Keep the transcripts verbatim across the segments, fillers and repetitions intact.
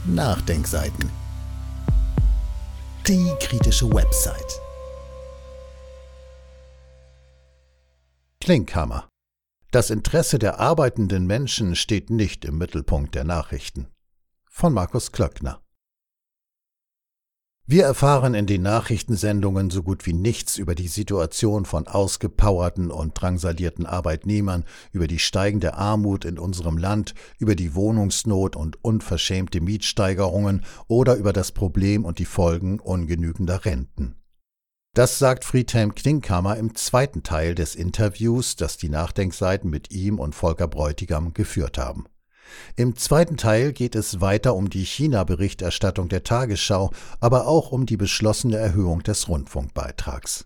Nachdenkseiten. Die kritische Website. Klinkhammer. Das Interesse der arbeitenden Menschen steht nicht im Mittelpunkt der Nachrichten. Von Markus Klöckner. Wir erfahren in den Nachrichtensendungen so gut wie nichts über die Situation von ausgepowerten und drangsalierten Arbeitnehmern, über die steigende Armut in unserem Land, über die Wohnungsnot und unverschämte Mietsteigerungen oder über das Problem und die Folgen ungenügender Renten. Das sagt Friedhelm Klinkhammer im zweiten Teil des Interviews, das die Nachdenkseiten mit ihm und Volker Bräutigam geführt haben. Im zweiten Teil geht es weiter um die China-Berichterstattung der Tagesschau, aber auch um die beschlossene Erhöhung des Rundfunkbeitrags.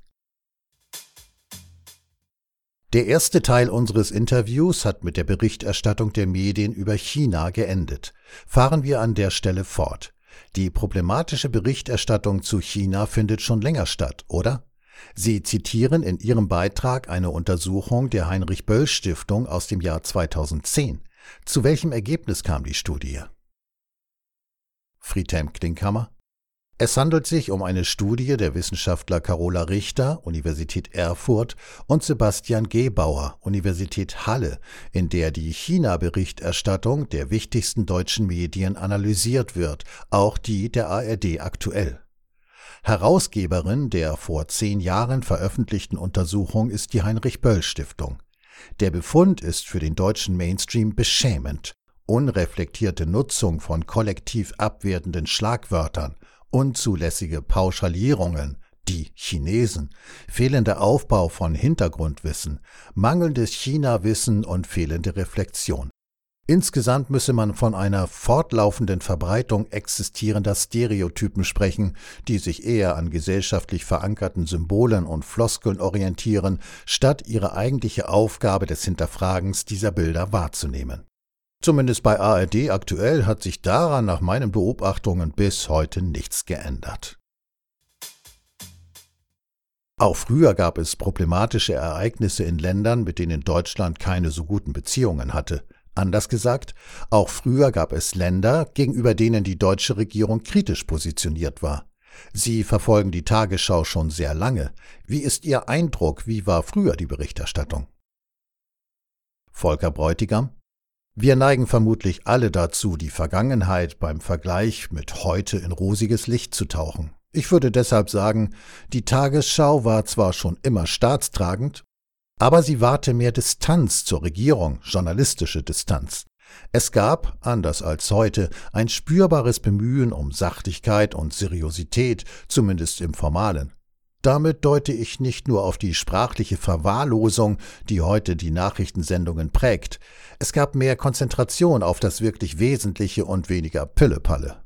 Der erste Teil unseres Interviews hat mit der Berichterstattung der Medien über China geendet. Fahren wir an der Stelle fort. Die problematische Berichterstattung zu China findet schon länger statt, oder? Sie zitieren in Ihrem Beitrag eine Untersuchung der Heinrich-Böll-Stiftung aus dem Jahr zweitausendzehn. Zu welchem Ergebnis kam die Studie? Friedhelm Klinkhammer. Es handelt sich um eine Studie der Wissenschaftler Carola Richter, Universität Erfurt, und Sebastian Gebauer, Universität Halle, in der die China-Berichterstattung der wichtigsten deutschen Medien analysiert wird, auch die der A R D aktuell. Herausgeberin der vor zehn Jahren veröffentlichten Untersuchung ist die Heinrich-Böll-Stiftung. Der Befund ist für den deutschen Mainstream beschämend. Unreflektierte Nutzung von kollektiv abwertenden Schlagwörtern, unzulässige Pauschalierungen, die Chinesen, fehlender Aufbau von Hintergrundwissen, mangelndes China-Wissen und fehlende Reflexion. Insgesamt müsse man von einer fortlaufenden Verbreitung existierender Stereotypen sprechen, die sich eher an gesellschaftlich verankerten Symbolen und Floskeln orientieren, statt ihre eigentliche Aufgabe des Hinterfragens dieser Bilder wahrzunehmen. Zumindest bei A R D aktuell hat sich daran nach meinen Beobachtungen bis heute nichts geändert. Auch früher gab es problematische Ereignisse in Ländern, mit denen Deutschland keine so guten Beziehungen hatte. Anders gesagt, auch früher gab es Länder, gegenüber denen die deutsche Regierung kritisch positioniert war. Sie verfolgen die Tagesschau schon sehr lange. Wie ist Ihr Eindruck? Wie war früher die Berichterstattung? Volker Bräutigam. Wir neigen vermutlich alle dazu, die Vergangenheit beim Vergleich mit heute in rosiges Licht zu tauchen. Ich würde deshalb sagen, die Tagesschau war zwar schon immer staatstragend, aber sie wahrte mehr Distanz zur Regierung, journalistische Distanz. Es gab, anders als heute, ein spürbares Bemühen um Sachlichkeit und Seriosität, zumindest im Formalen. Damit deute ich nicht nur auf die sprachliche Verwahrlosung, die heute die Nachrichtensendungen prägt. Es gab mehr Konzentration auf das wirklich Wesentliche und weniger Pillepalle.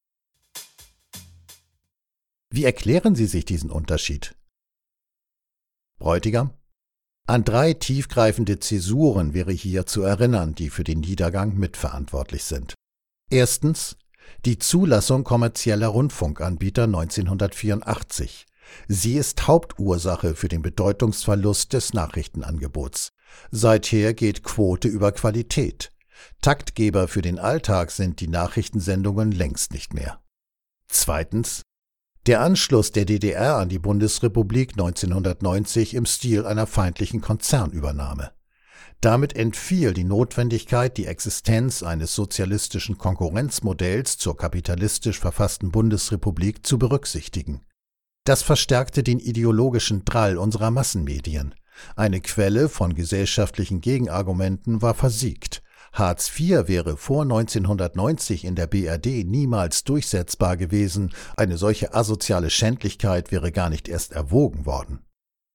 Wie erklären Sie sich diesen Unterschied? Bräutigam? An drei tiefgreifende Zäsuren wäre hier zu erinnern, die für den Niedergang mitverantwortlich sind. Erstens die Zulassung kommerzieller Rundfunkanbieter neunzehnhundertvierundachtzig. Sie ist Hauptursache für den Bedeutungsverlust des Nachrichtenangebots. Seither geht Quote über Qualität. Taktgeber für den Alltag sind die Nachrichtensendungen längst nicht mehr. Zweitens der Anschluss der D D R an die Bundesrepublik neunzehnhundertneunzig im Stil einer feindlichen Konzernübernahme. Damit entfiel die Notwendigkeit, die Existenz eines sozialistischen Konkurrenzmodells zur kapitalistisch verfassten Bundesrepublik zu berücksichtigen. Das verstärkte den ideologischen Drall unserer Massenmedien. Eine Quelle von gesellschaftlichen Gegenargumenten war versiegt. Hartz vier wäre vor neunzehnhundertneunzig in der B R D niemals durchsetzbar gewesen, eine solche asoziale Schändlichkeit wäre gar nicht erst erwogen worden.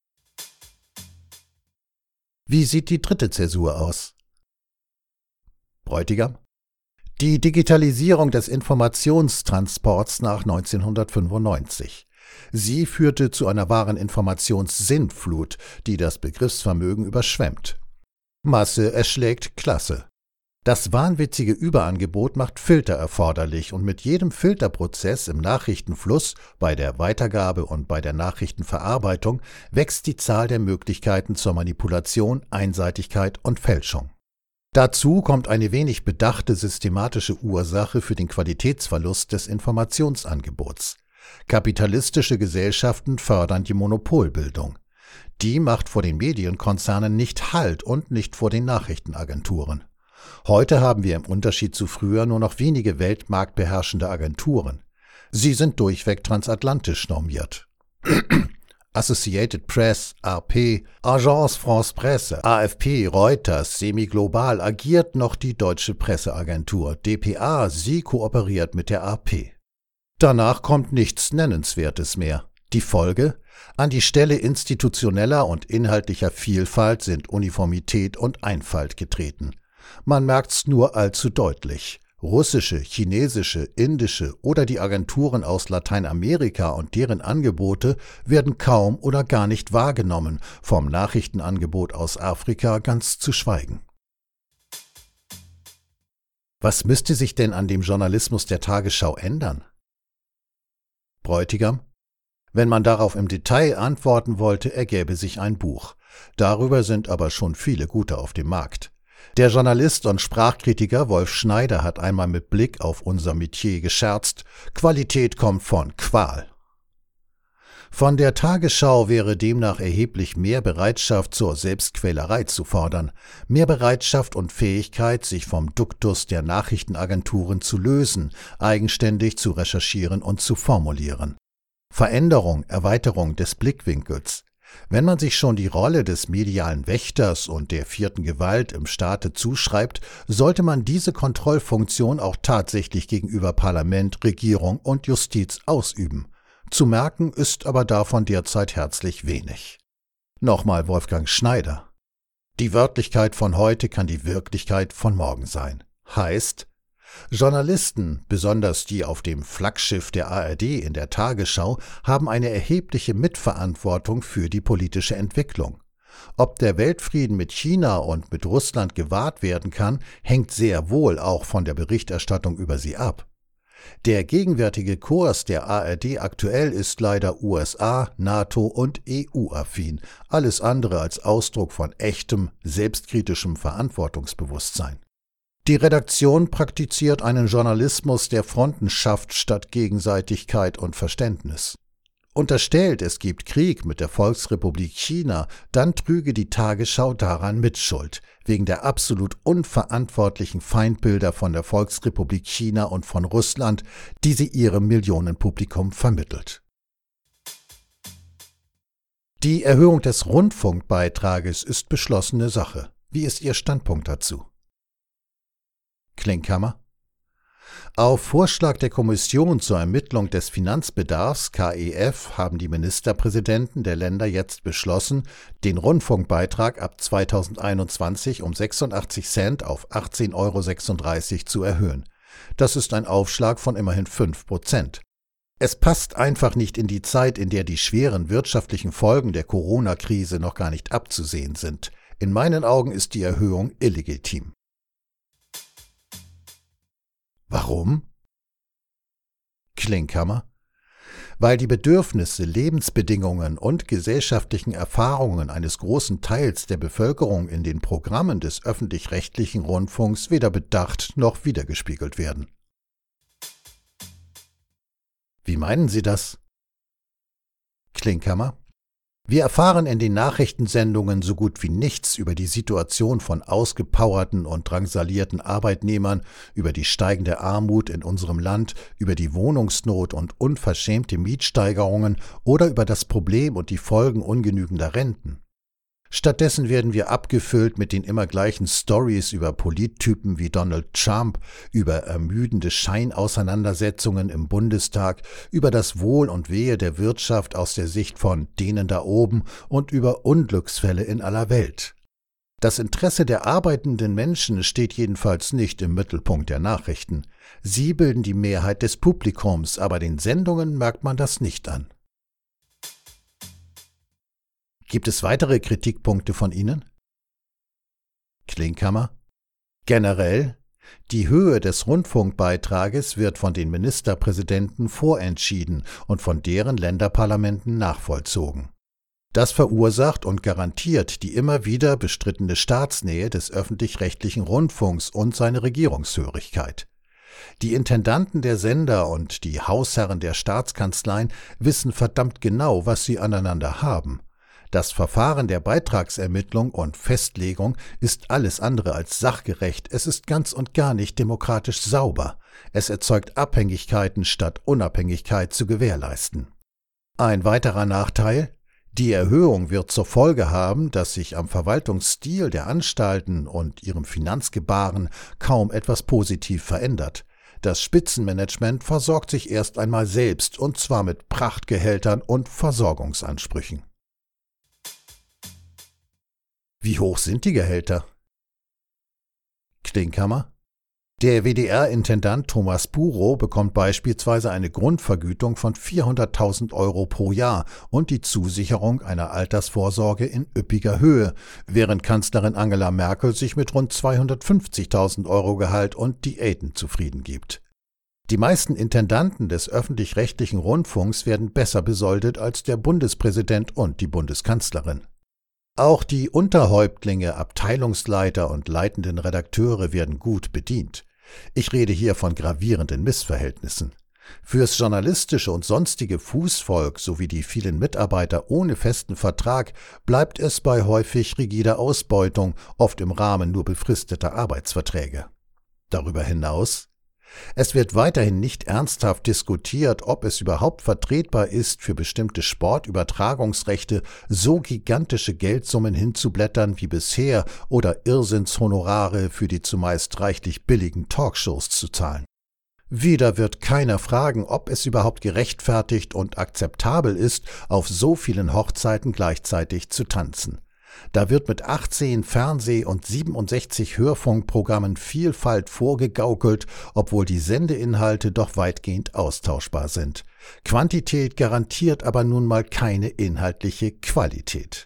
Wie sieht die dritte Zäsur aus? Bräutigam? Die Digitalisierung des Informationstransports nach neunzehnhundertfünfundneunzig. Sie führte zu einer wahren Informationssintflut, die das Begriffsvermögen überschwemmt. Masse erschlägt Klasse. Das wahnwitzige Überangebot macht Filter erforderlich und mit jedem Filterprozess im Nachrichtenfluss, bei der Weitergabe und bei der Nachrichtenverarbeitung wächst die Zahl der Möglichkeiten zur Manipulation, Einseitigkeit und Fälschung. Dazu kommt eine wenig bedachte systematische Ursache für den Qualitätsverlust des Informationsangebots. Kapitalistische Gesellschaften fördern die Monopolbildung. Die macht vor den Medienkonzernen nicht Halt und nicht vor den Nachrichtenagenturen. Heute haben wir im Unterschied zu früher nur noch wenige weltmarktbeherrschende Agenturen. Sie sind durchweg transatlantisch normiert. Associated Press, A P, Agence France Presse, A F P, Reuters, Semi-Global agiert noch die Deutsche Presseagentur, D P A, sie kooperiert mit der A P. Danach kommt nichts Nennenswertes mehr. Die Folge? An die Stelle institutioneller und inhaltlicher Vielfalt sind Uniformität und Einfalt getreten. Man merkt's nur allzu deutlich. Russische, chinesische, indische oder die Agenturen aus Lateinamerika und deren Angebote werden kaum oder gar nicht wahrgenommen, vom Nachrichtenangebot aus Afrika ganz zu schweigen. Was müsste sich denn an dem Journalismus der Tagesschau ändern? Bräutigam? Wenn man darauf im Detail antworten wollte, ergäbe sich ein Buch. Darüber sind aber schon viele gute auf dem Markt. Der Journalist und Sprachkritiker Wolf Schneider hat einmal mit Blick auf unser Metier gescherzt: Qualität kommt von Qual. Von der Tagesschau wäre demnach erheblich mehr Bereitschaft zur Selbstquälerei zu fordern, mehr Bereitschaft und Fähigkeit, sich vom Duktus der Nachrichtenagenturen zu lösen, eigenständig zu recherchieren und zu formulieren. Veränderung, Erweiterung des Blickwinkels. Wenn man sich schon die Rolle des medialen Wächters und der vierten Gewalt im Staate zuschreibt, sollte man diese Kontrollfunktion auch tatsächlich gegenüber Parlament, Regierung und Justiz ausüben. Zu merken ist aber davon derzeit herzlich wenig. Nochmal Wolfgang Schneider. Die Wörtlichkeit von heute kann die Wirklichkeit von morgen sein. Heißt, Journalisten, besonders die auf dem Flaggschiff der A R D in der Tagesschau, haben eine erhebliche Mitverantwortung für die politische Entwicklung. Ob der Weltfrieden mit China und mit Russland gewahrt werden kann, hängt sehr wohl auch von der Berichterstattung über sie ab. Der gegenwärtige Kurs der A R D aktuell ist leider U S A, NATO und E U-affin, alles andere als Ausdruck von echtem, selbstkritischem Verantwortungsbewusstsein. Die Redaktion praktiziert einen Journalismus, der Fronten schafft statt Gegenseitigkeit und Verständnis. Unterstellt, es gibt Krieg mit der Volksrepublik China, dann trüge die Tagesschau daran Mitschuld, wegen der absolut unverantwortlichen Feindbilder von der Volksrepublik China und von Russland, die sie ihrem Millionenpublikum vermittelt. Die Erhöhung des Rundfunkbeitrages ist beschlossene Sache. Wie ist Ihr Standpunkt dazu? Klinkhammer. Auf Vorschlag der Kommission zur Ermittlung des Finanzbedarfs K E F haben die Ministerpräsidenten der Länder jetzt beschlossen, den Rundfunkbeitrag ab zweitausendeinundzwanzig um sechsundachtzig Cent auf achtzehn Euro sechsunddreißig zu erhöhen. Das ist ein Aufschlag von immerhin fünf Prozent. Es passt einfach nicht in die Zeit, in der die schweren wirtschaftlichen Folgen der Corona-Krise noch gar nicht abzusehen sind. In meinen Augen ist die Erhöhung illegitim. Warum? Klinkhammer. Weil die Bedürfnisse, Lebensbedingungen und gesellschaftlichen Erfahrungen eines großen Teils der Bevölkerung in den Programmen des öffentlich-rechtlichen Rundfunks weder bedacht noch wiedergespiegelt werden. Wie meinen Sie das? Klinkhammer. Wir erfahren in den Nachrichtensendungen so gut wie nichts über die Situation von ausgepowerten und drangsalierten Arbeitnehmern, über die steigende Armut in unserem Land, über die Wohnungsnot und unverschämte Mietsteigerungen oder über das Problem und die Folgen ungenügender Renten. Stattdessen werden wir abgefüllt mit den immer gleichen Stories über Polittypen wie Donald Trump, über ermüdende Scheinauseinandersetzungen im Bundestag, über das Wohl und Wehe der Wirtschaft aus der Sicht von denen da oben und über Unglücksfälle in aller Welt. Das Interesse der arbeitenden Menschen steht jedenfalls nicht im Mittelpunkt der Nachrichten. Sie bilden die Mehrheit des Publikums, aber den Sendungen merkt man das nicht an. Gibt es weitere Kritikpunkte von Ihnen? Klinkhammer. Generell, die Höhe des Rundfunkbeitrages wird von den Ministerpräsidenten vorentschieden und von deren Länderparlamenten nachvollzogen. Das verursacht und garantiert die immer wieder bestrittene Staatsnähe des öffentlich-rechtlichen Rundfunks und seine Regierungshörigkeit. Die Intendanten der Sender und die Hausherren der Staatskanzleien wissen verdammt genau, was sie aneinander haben. Das Verfahren der Beitragsermittlung und Festlegung ist alles andere als sachgerecht, es ist ganz und gar nicht demokratisch sauber. Es erzeugt Abhängigkeiten, statt Unabhängigkeit zu gewährleisten. Ein weiterer Nachteil: Die Erhöhung wird zur Folge haben, dass sich am Verwaltungsstil der Anstalten und ihrem Finanzgebaren kaum etwas positiv verändert. Das Spitzenmanagement versorgt sich erst einmal selbst, und zwar mit Prachtgehältern und Versorgungsansprüchen. Wie hoch sind die Gehälter? Klinkhammer: Der W D R-Intendant Thomas Burow bekommt beispielsweise eine Grundvergütung von vierhunderttausend Euro pro Jahr und die Zusicherung einer Altersvorsorge in üppiger Höhe, während Kanzlerin Angela Merkel sich mit rund zweihundertfünfzigtausend Euro Gehalt und Diäten zufrieden gibt. Die meisten Intendanten des öffentlich-rechtlichen Rundfunks werden besser besoldet als der Bundespräsident und die Bundeskanzlerin. Auch die Unterhäuptlinge, Abteilungsleiter und leitenden Redakteure werden gut bedient. Ich rede hier von gravierenden Missverhältnissen. Fürs journalistische und sonstige Fußvolk sowie die vielen Mitarbeiter ohne festen Vertrag bleibt es bei häufig rigider Ausbeutung, oft im Rahmen nur befristeter Arbeitsverträge. Darüber hinaus: Es wird weiterhin nicht ernsthaft diskutiert, ob es überhaupt vertretbar ist, für bestimmte Sportübertragungsrechte so gigantische Geldsummen hinzublättern wie bisher oder Irrsinnshonorare für die zumeist reichlich billigen Talkshows zu zahlen. Wieder wird keiner fragen, ob es überhaupt gerechtfertigt und akzeptabel ist, auf so vielen Hochzeiten gleichzeitig zu tanzen. Da wird mit achtzehn Fernseh- und siebenundsechzig Hörfunkprogrammen Vielfalt vorgegaukelt, obwohl die Sendeinhalte doch weitgehend austauschbar sind. Quantität garantiert aber nun mal keine inhaltliche Qualität.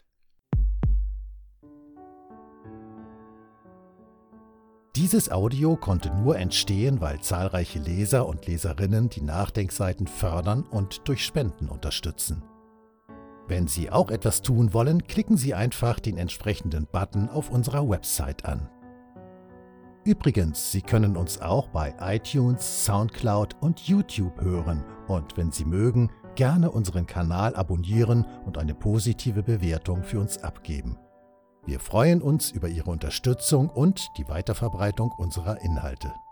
Dieses Audio konnte nur entstehen, weil zahlreiche Leser und Leserinnen die Nachdenkseiten fördern und durch Spenden unterstützen. Wenn Sie auch etwas tun wollen, klicken Sie einfach den entsprechenden Button auf unserer Website an. Übrigens, Sie können uns auch bei iTunes, Soundcloud und YouTube hören und, wenn Sie mögen, gerne unseren Kanal abonnieren und eine positive Bewertung für uns abgeben. Wir freuen uns über Ihre Unterstützung und die Weiterverbreitung unserer Inhalte.